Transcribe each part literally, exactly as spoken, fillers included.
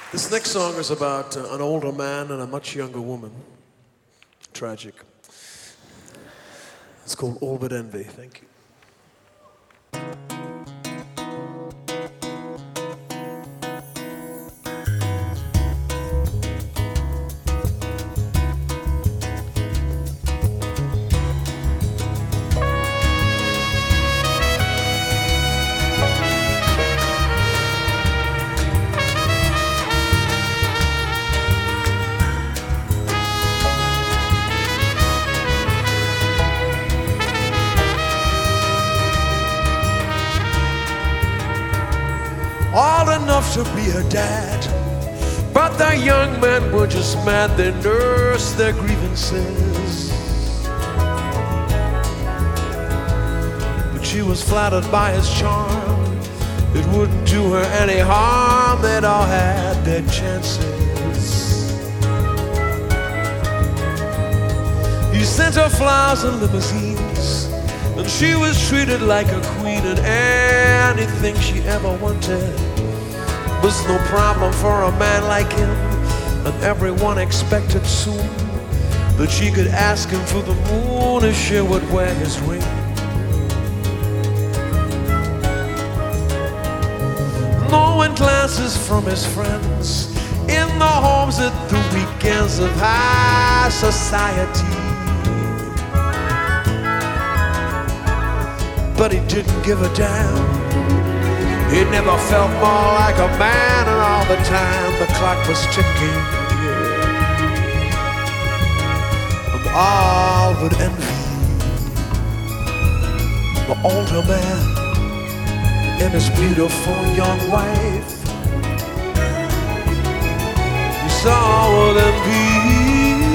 This next song is about uh, an older man and a much younger woman. Tragic. It's called All But Envy. Thank you. Old enough to be her dad, but the young men were just mad. They nursed their grievances, but she was flattered by his charm. It wouldn't do her any harm. They'd all had their chances. He sent her flowers and limousines, and she was treated like a queen, and anything she ever wanted was no problem for a man like him. And everyone expected soon that she could ask him for the moon if she would wear his ring. Knowing glances from his friends in the homes at the weekends of high society, but he didn't give a damn. He never felt more like a man, and all the time the clock was ticking, and all but envy the older man and his beautiful young wife. He saw with envy.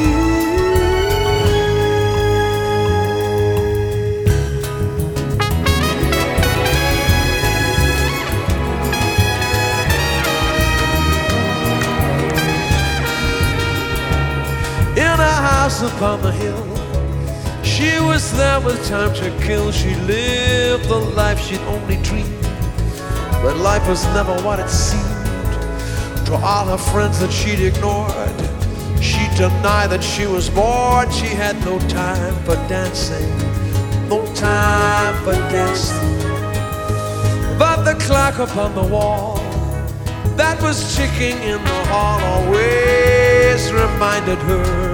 Upon the hill, she was there with time to kill. She lived the life she'd only dreamed, but life was never what it seemed. To all her friends that she'd ignored, she denied that she was bored. She had no time for dancing, no time for dancing. But the clock upon the wall that was ticking in the hall always reminded her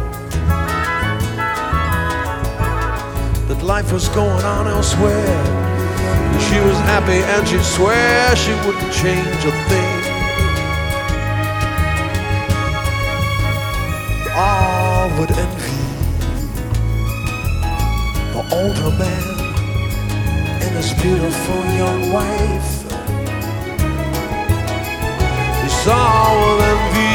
that life was going on elsewhere. She was happy and she'd swear she wouldn't change a thing. All would envy the older man and his beautiful young wife. It's all with envy.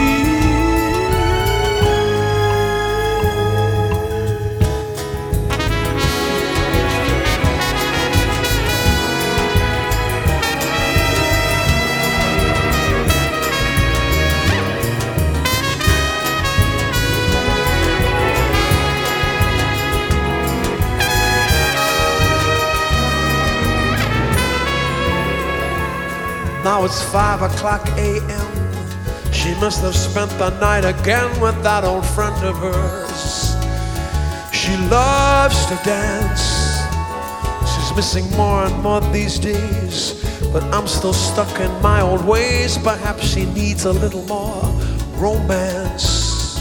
Now it's five o'clock a m She must have spent the night again with that old friend of hers. She loves to dance. She's missing more and more these days, but I'm still stuck in my old ways. Perhaps she needs a little more romance.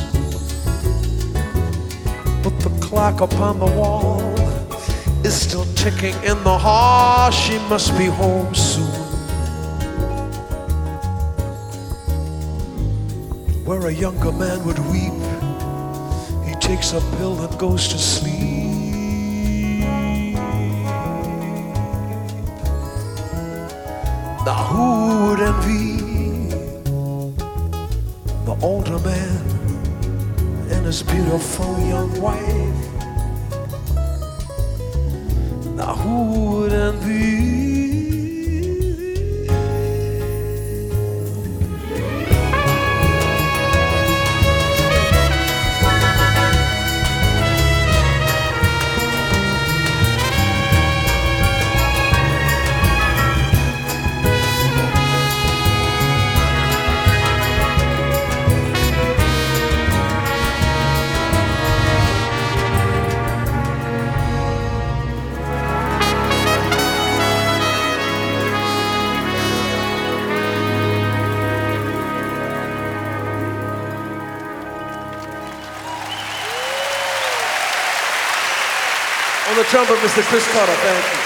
But the clock upon the wall is still ticking in the hall. She must be home soon, where a younger man would weep. He takes a pill and goes to sleep. Now who would envy the older man and his beautiful young wife? Now who would envy? On the trumpet, Mister Chris Carter, thank you.